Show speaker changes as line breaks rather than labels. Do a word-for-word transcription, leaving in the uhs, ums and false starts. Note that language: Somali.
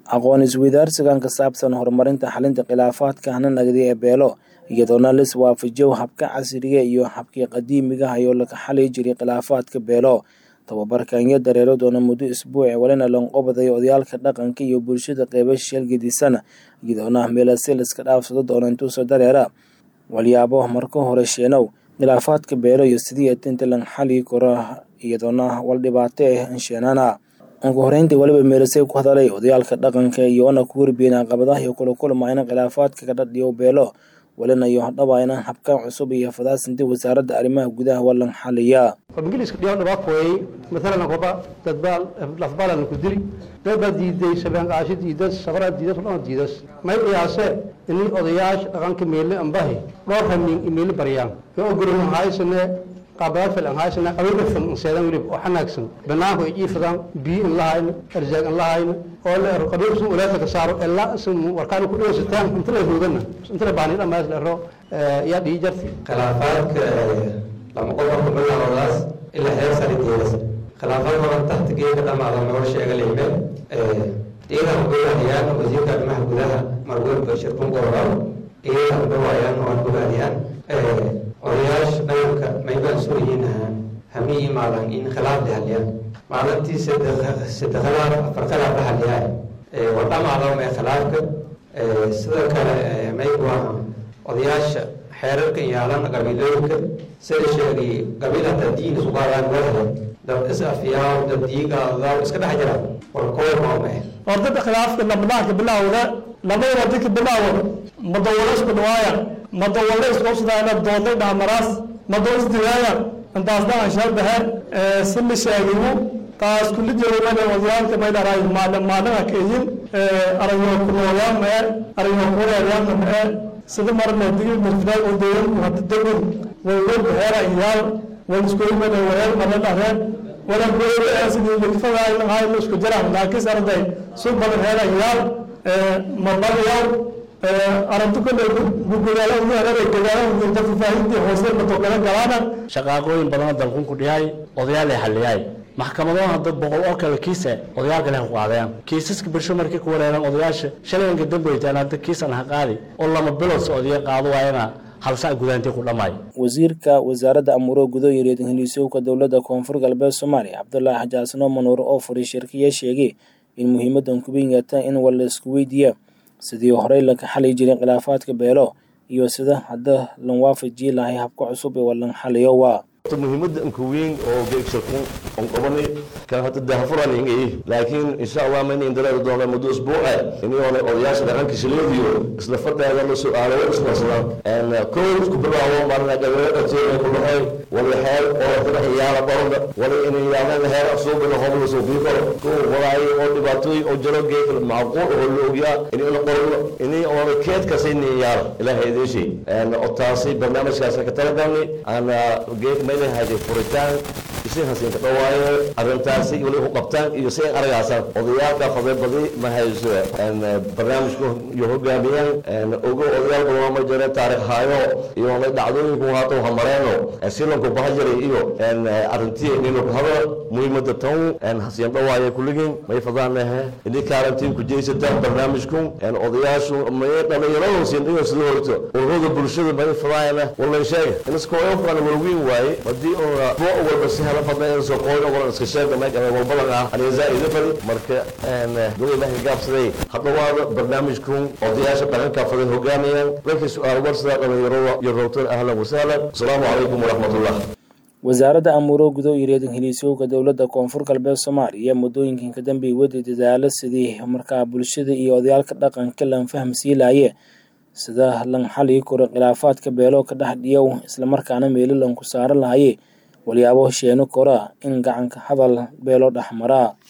aqoon isweydaarsigan ka saabsan horumarinta xalinta khilaafaadka hananagdi ee beelo iyadoona la iswaafajiyo habka casriga iyo habkii qadiimiga ah oo laga xalin jiray khilaafaadka beelo tababarkan iyo dareero doona muddo isbuuc walina lanqobaday odayaalka dhaqanka iyo bulshada qeybasha shalgadisan iyadoona meelasil iska dhaafsado doona intuu soo dareera walyaabo marka hore sheenow khilaafaadka beelo iyo sidii inta lan xali karo iyadoona wal dhibaato ah sheenana ugu horeyntii waliba meelasay ku hadalay odayaalka dhaqanka iyo ona ku warbiyeen caqabadaha iyo kala kulmayna khilaafaadka ka dhadhiyo beelo walina iyo hadhabayna habka cusub iyo fadaasinta wasaaradda arrimaha gudaha walan xaliya
ingiriiska dhiyo dhabaaqoy midalan qoba dadbaal lafbalan ku diri dad diiday sabaan qaashid iyo dad sabra diiday oo diidas may qiyaase in odayaasha dhaqanka meelay ambahay dhowr hamin email bariyaan oo gurun haysane qabaad filan haysana qabiilka filan wilib oo xanaagsan banaanku ay jiifadaan biyo in lahayn arzaaq in lahayn oo la qabiilku walaasha ka saaro ilaa ism warkaan ku dheestaan inta la hoogana inta la baahnida ma isla ro ya dhii jarti
khilaafaadka lama qodobka bilowdaas ilaa heer sarideedas khilaafaadka taxta geedka dhamaada loo sheegay leeyahay ee deegaan go'aayaan wasiirka arrimaha gudaha marwar bashir bungorado ee go'aayaan oo go'aayaan ee odayaasha dhaqanka mayban suuriyiinahan hamii maalan in khilaaf dhaxliya maalintii saddex khilaaf afar khilaaf dhaxliya ee wadamaada ma khilaafka ee sidoo kale may waa odayaasha xeerarka yaalan qabiilooyinka sida sheegay qabiilada diin isku qaadaan wada dad isafiyaa dad diiga dad iska dhex jira war koob ma ah
ordada khilaafka labadaanka bilowda labada dadka bilowda madawalas badwaaya madawalas qoosdaana dooday dhaamaraas madawalas digaaya intaas dhan shabaha ee sima sheegayo taas kulli jeedana wadaalka bay dharay maadan maadan kayin ee arayo kulooyaan ma arayo kulooyaan ma sida marna digil marfaa oo deeyan hadda dagun way way heerayaan way isku yimaadeen way marna dhaareen wala gool asii lifada in hay isku jiraan laakiin sarday soo badan heerayaan ee marnayaan ee arintu kale gugulaala u yahay gadaal inta faa'iido hoose ma tookana galaana
shaqooyin badan dalku ku dhiyay odayaal ay xaliyay maxkamadaha dad boqol oo kale kiisa odayaal kale ku qaadayaan kiisaska bulsho markii ku wareeran odayaasha shalayga dambeeyay hada kiisan ha qaadi oo lama bilood Soomaaliya qaado waayana hal saac gudaantii ku dhamay
wasiirka wasaaradda amuro gudo iyo ingiliisiga dawladda koonfur galbeed Soomaaliya Cabdullaahi Xajaasno Manuur oo furay shirkiyada sheegay in muhiimadan ku weynata in wala isku weydiiyo sidii hore la ka xalin jiray khilaafaadka beelo iyo sida hadda lan waafajiyo lahay habka cusub ee walan xaliyo waa
muhiimadda ku weyn oo geegsakun on qabanay kan hadda daafuraan ingay laakiin insha Allah ma in dalada doona muddo usbuuca inuu ona odayaasha dhaqanka shiliyo isla fadhiga la soo aaro isla salaam aan kool ku bilaawo marna gabarada jeeyo ku dhahay wala xeel oo dadka yaala barada wala in yaala heer suuq la hoblo soo biiko ko walaay oo dhibaatooy oo jiro geek macquul oo loogiya in la qorno in oo keed ka sinay yaala ilaahay deeshi aan oo taasi barnaamijkaas ka talagalnay ana geek ma هذه فريتان يصير هسين كدوايا أرنتاسي يقول له قبطان يصير أرجعسا وضياك فضي بدي ما هي زوا أن برنامجكم يهوب جامعين أن أوجو أضياء بلوام جرى تاريخ هايو يوم يدعون يكون هاتو همرانو أسيلهم كبهجري إيو أن أرنتي إنه كهذا مهمة التوم أن هسين دوايا كلهم ما يفضلناها إني كارنتين كجيس التام برنامجكم أن أضياء شو ما يطلع يرون سين إيو سلورته وهذا برشة ما يفضلنا والله شيء الناس كويس كانوا مروين واي ودي أو فوق والبسها لفضل سو قوي ولا اسكشاف ما كان والبلغ على زائد لفل marka aan dowladda ilaahay gaabsaday hadda barnaamijku odayaasha dhaqanka fadhi hogaamiyeen wixii su'aal warsada dhalinyaro iyo rawtan ahlan wa sahlan assalamu alaykum wa rahmatullah
wasaaradda amuro gudo iyo ingiliisiga dawladda koonfur galbeed Soomaaliya muddooyinkan ka dambeeyay wadi dadaalo sidii markaa bulshada iyo odayaalka dhaqanka lan fahamsiilaayay sida lan xalli karo khilaafaadka beelo ka dhaxdiyo isla markaana meel lan ku saaran lahaayay walyaabo sheeno kora in gacanka hadal beelo dhaxmara